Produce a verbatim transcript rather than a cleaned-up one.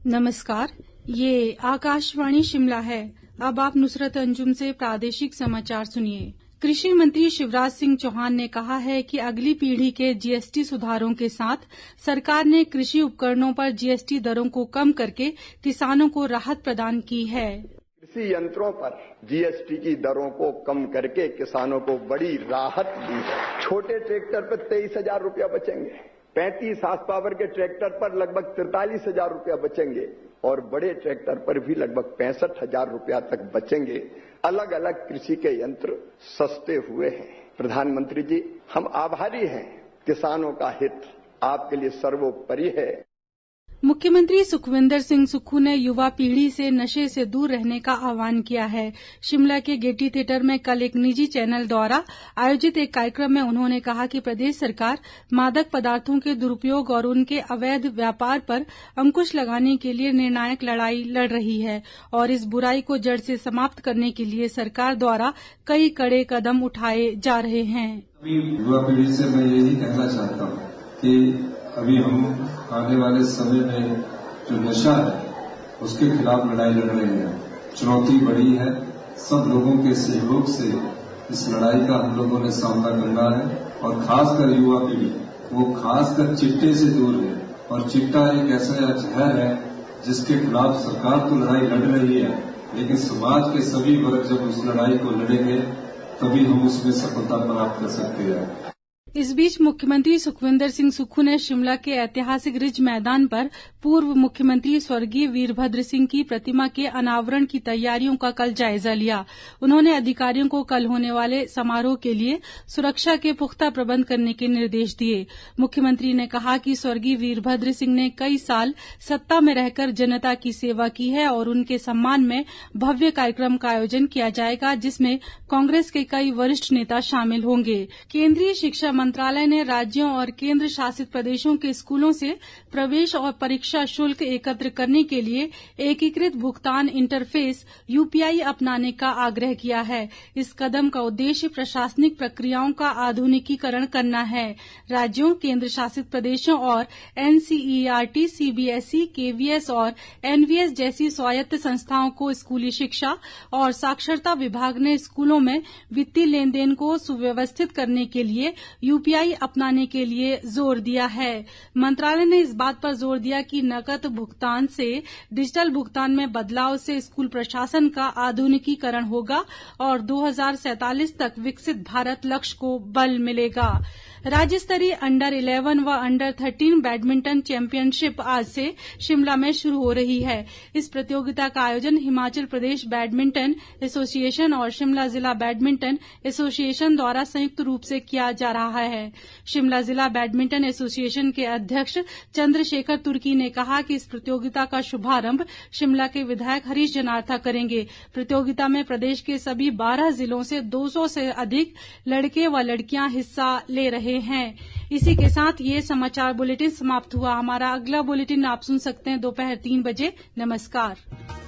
नमस्कार, ये आकाशवाणी शिमला है। अब आप नुसरत अंजुम से प्रादेशिक समाचार सुनिए। कृषि मंत्री शिवराज सिंह चौहान ने कहा है कि अगली पीढ़ी के जीएसटी सुधारों के साथ सरकार ने कृषि उपकरणों पर जीएसटी दरों को कम करके किसानों को राहत प्रदान की है। कृषि यंत्रों पर जीएसटी की दरों को कम करके किसानों को बड़ी राहत दी है। छोटे ट्रैक्टर पर तेईस हजार रुपया बचेंगे, पैंतीस हार्स पावर के ट्रैक्टर पर लगभग तैंतालीस हजार रुपया बचेंगे और बड़े ट्रैक्टर पर भी लगभग पैंसठ हजार रुपया तक बचेंगे। अलग अलग कृषि के यंत्र सस्ते हुए हैं। प्रधानमंत्री जी, हम आभारी हैं। किसानों का हित आपके लिए सर्वोपरि है। मुख्यमंत्री सुखविंदर सिंह सुक्खू ने युवा पीढ़ी से नशे से दूर रहने का आह्वान किया है। शिमला के गेटी थिएटर में कल एक निजी चैनल द्वारा आयोजित एक कार्यक्रम में उन्होंने कहा कि प्रदेश सरकार मादक पदार्थों के दुरुपयोग और उनके अवैध व्यापार पर अंकुश लगाने के लिए निर्णायक लड़ाई लड़ रही है और इस बुराई को जड़ से समाप्त करने के लिए सरकार द्वारा कई कड़े कदम उठाए जा रहे हैं। युवा पीढ़ी से मैं यही कहना चाहता हूँ कि अभी हम आने वाले समय में जो नशा है उसके खिलाफ लड़ाई लड़ रहे हैं। चुनौती बड़ी है। सब लोगों के सहयोग से इस लड़ाई का हम लोगों ने सामना करना है और खासकर युवा पीढ़ी वो खासकर चिट्टे से दूर है। और चिट्टा एक ऐसा जहर है जिसके खिलाफ सरकार तो लड़ाई लड़ रही है, लेकिन समाज के सभी वर्ग जब उस लड़ाई को लड़ेंगे तभी हम उसमें सफलता प्राप्त कर सकते हैं। इस बीच मुख्यमंत्री सुखविंदर सिंह सुक्खू ने शिमला के ऐतिहासिक रिज मैदान पर पूर्व मुख्यमंत्री स्वर्गीय वीरभद्र सिंह की प्रतिमा के अनावरण की तैयारियों का कल जायजा लिया। उन्होंने अधिकारियों को कल होने वाले समारोह के लिए सुरक्षा के पुख्ता प्रबंध करने के निर्देश दिए। मुख्यमंत्री ने कहा कि स्वर्गीय वीरभद्र सिंह ने कई साल सत्ता में रहकर जनता की सेवा की है और उनके सम्मान में भव्य कार्यक्रम का आयोजन किया जाएगा, जिसमें कांग्रेस के कई वरिष्ठ नेता शामिल होंगे। केंद्रीय शिक्षा मंत्रालय ने राज्यों और केंद्र शासित प्रदेशों के स्कूलों से प्रवेश और परीक्षा शुल्क एकत्र करने के लिए एकीकृत भुगतान इंटरफेस यूपीआई अपनाने का आग्रह किया है। इस कदम का उद्देश्य प्रशासनिक प्रक्रियाओं का आधुनिकीकरण करना है। राज्यों, केंद्र शासित प्रदेशों और एनसीईआरटी, सीबीएसई, केवीएस और एनवीएस जैसी स्वायत्त संस्थाओं को स्कूली शिक्षा और साक्षरता विभाग ने स्कूलों में वित्तीय लेन देन को सुव्यवस्थित करने के लिए यूपीआई अपनाने के लिए जोर दिया है। मंत्रालय ने इस बात पर जोर दिया कि नकद भुगतान से डिजिटल भुगतान में बदलाव से स्कूल प्रशासन का आधुनिकीकरण होगा और दो हज़ार सैंतालीस तक विकसित भारत लक्ष्य को बल मिलेगा। राज्य स्तरीय अंडर इलेवन व अंडर थर्टीन बैडमिंटन चैंपियनशिप आज से शिमला में शुरू हो रही है। इस प्रतियोगिता का आयोजन हिमाचल प्रदेश बैडमिंटन एसोसिएशन और शिमला जिला बैडमिंटन एसोसिएशन द्वारा संयुक्त रूप से किया जा रहा है। शिमला जिला बैडमिंटन एसोसिएशन के अध्यक्ष चंद्रशेखर तुर्की ने कहा कि इस प्रतियोगिता का शुभारंभ शिमला के विधायक हरीश जनार्था करेंगे। प्रतियोगिता में प्रदेश के सभी बारह जिलों से दो सौ से अधिक लड़के व लड़कियां हिस्सा ले रहे हैं। इसी के साथ ये समाचार बुलेटिन समाप्त हुआ। हमारा अगला बुलेटिन आप सुन सकते हैं दोपहर तीन बजे। नमस्कार।